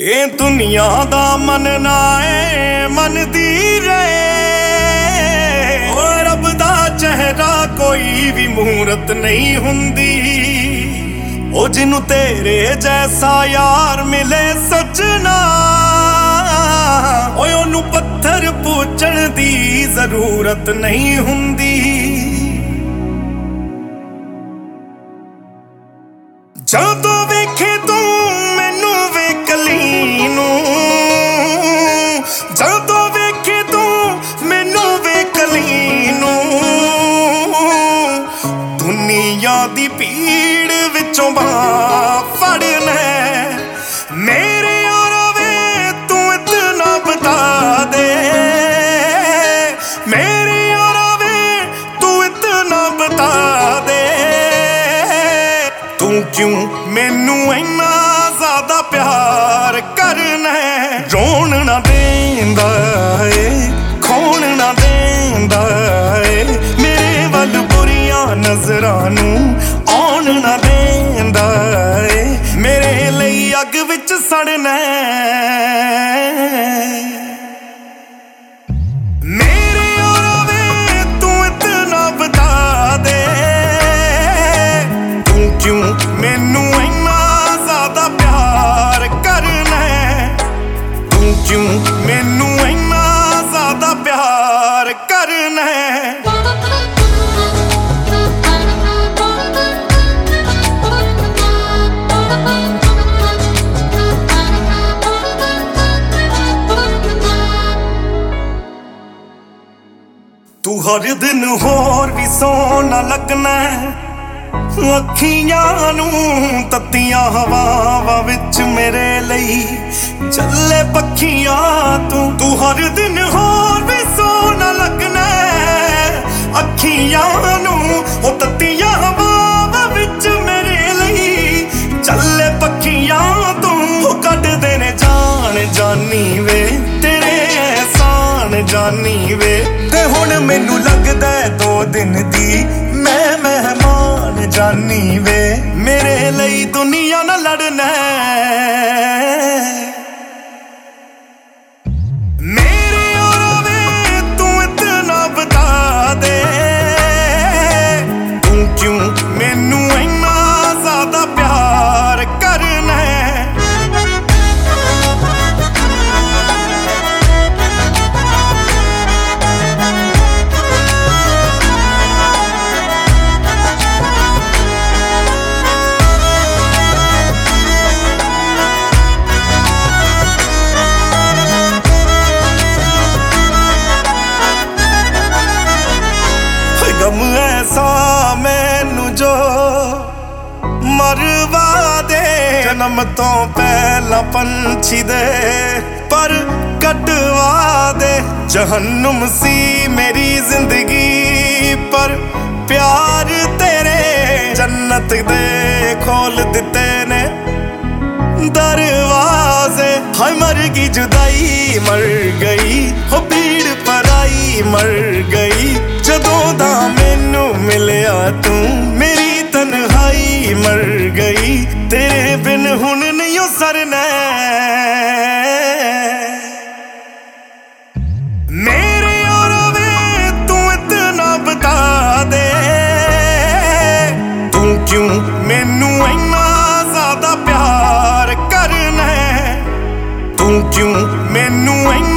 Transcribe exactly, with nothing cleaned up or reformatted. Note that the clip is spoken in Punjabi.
ਇਹ ਦੁਨੀਆ ਦਾ ਮਨ ਨਾ ਏ ਮੰਨਦੀ ਰਹੇ। ਓ ਰੱਬ ਦਾ ਚਿਹਰਾ ਕੋਈ ਵੀ ਮੂਰਤ ਨਹੀਂ ਹੁੰਦੀ। ਉਹ ਜਿਹਨੂੰ ਤੇਰੇ ਜੈਸਾ ਯਾਰ ਮਿਲੇ ਸੱਜਣਾ, ਓਏ ਉਹਨੂੰ ਪੱਥਰ ਪੂਜਣ ਦੀ ਜ਼ਰੂਰਤ ਨਹੀਂ ਹੁੰਦੀ। ਜਦੋਂ ਵੇਖੇ ਤੂੰ ਮੈਨੂੰ ਵੇਖ ਲਈ ਨੂੰ, ਜਦੋਂ ਵੇਖੇ ਤੂੰ ਮੈਨੂੰ ਵੇਖ ਲਈ ਨੂੰ, ਦੁਨੀਆ ਦੀ ਭੀੜ ਵਿੱਚੋਂ ਬਾਂਹ ਫੜਨਾ ਮੇਰੇ ਯਾਰਾ ਵੇ ਤੂੰ ਇਤਨਾ ਬਤਾ ਦੇ। ਮੇਰੇ ਯਾਰਾ ਵੇ ਤੂੰ ਇਤਨਾ ਬਤਾ ਦੇ, ਤੂੰ ਕਿਉਂ ਮੈਨੂੰ ਇੰਨਾ ਜ਼ਿਆਦਾ ਪਿਆਰ ਕਰਨਾ। ਰੋਣ ਨਾ ਦੇਂਦਾ ਏ, ਖੋਣ ਨਾ ਦੇਂਦਾ ਏ, ਮੇਰੇ ਵੱਲ ਬੁਰੀਆਂ ਨਜ਼ਰਾਂ ਨੂੰ ਆਉਣ ਨਾ ਦੇਂਦਾ ਏ, ਮੇਰੇ ਲਈ ਅੱਗ ਵਿੱਚ ਸੜਨਾ। ਮੇਰੇ ਯਾਰਾ ਵੇ ਤੂੰ ਇਤਨਾ ਬਤਾ ਦੇ, ਤੂੰ ਕਿਉਂ ਮੈਨੂੰ ਇੰਨਾ ਜ਼ਿਆਦਾ ਪਿਆਰ ਕਰਨਾ। ਤੂੰ ਕਿਉਂ ਮੈਨੂੰ ਇੰਨਾ ਜ਼ਿਆਦਾ ਪਿਆਰ ਕਰਨਾ। ਤੂੰ ਹਰ ਦਿਨ ਹੋਰ ਵੀ ਸੋਹਣਾ ਲੱਗਣਾ, ਅੱਖੀਆਂ ਨੂੰ ਤੱਤੀਆਂ ਹਵਾਵਾਂ ਵਿੱਚ ਮੇਰੇ ਲਈ ਚੱਲੇ ਪੱਖੀਆਂ ਤੂੰ। ਤੂੰ ਹਰ ਦਿਨ ਹੋਰ ਵੀ ਸੋਹਣਾ ਲੱਗਣਾ, ਅੱਖੀਆਂ ਨੂੰ ਉਹ ਤੱਤੀਆਂ ਹਵਾਵਾਂ ਵਿੱਚ ਮੇਰੇ ਲਈ ਚੱਲੇ ਪੱਖੀਆਂ ਤੂੰ। ਉਹ ਕੱਢਦੇ ਨੇ ਜਾਨ ਜਾਨੀ ਵੇ ਤੇਰੇ ਅਹਿਸਾਨ ਜਾਨੀ ਵੇ, ਤੇ ਹੁਣ ਮੈਨੂੰ ਲੱਗਦਾ ਦੋ ਦਿਨ ਦੀ ਮੈਂ ਮਹਿਮਾਨ ਜਾਨੀ ਵੇ, ਮੇਰੇ ਲਈ ਦੁਨੀਆ ਨਾਲ ਲੜਨਾ। ਮੇਰੇ ਯਾਰਾ ਵੇ ਤੂੰ ਇਤਨਾ ਬਤਾ ਦੇ, ਤੂੰ ਕਿਉਂ ਮੈਨੂੰ ਇੰਨਾ ਜ਼ਿਆਦਾ ਪਿਆਰ ਕਰਨਾ। ਗਮ ਐਸਾ ਮੈਨੂੰ ਜੋ ਮਰਵਾ ਦੇ, ਜਨਮ ਤੋਂ ਪਹਿਲਾਂ ਪੰਛੀ ਦੇ ਪਰ ਕਟਵਾ ਦੇ। ਜਹੰਨਮ ਸੀ ਮੇਰੀ ਜ਼ਿੰਦਗੀ ਪਰ ਪਿਆਰ ਤੇਰੇ ਜੰਨਤ ਦੇ ਖੋਲ ਦਿੱਤੇ ਨੇ ਦਰਵਾਜ਼ੇ। ਹਾਏ ਮਰ ਗਈ ਜੁਦਾਈ ਮਰ ਗਈ, ਹੋ ਭੀੜ ਪਰਾਈ ਮਰ ਗਈ, ਜਦੋਂ ਦਾ ਮੈਨੂੰ ਮਿਲਿਆ ਤੂੰ ਮੇਰੀ ਤਨਹਾਈ ਮਰ ਗਈ, ਤੇਰੇ ਬਿਨ ਹੁਣ ਨਹੀਂ ਓ ਸਰਨਾ। ਮੇਰੇ ਯਾਰਾ ਵੇ ਤੂੰ ਇਤਨਾ ਬਤਾ ਦੇ, ਤੂੰ ਕਿਉਂ ਮੈਨੂੰ ਇੰਨਾ ਜ਼ਿਆਦਾ ਪਿਆਰ ਕਰਨਾ। ਤੂੰ ਕਿਉਂ ਮੈਨੂੰ ਇੰਨਾ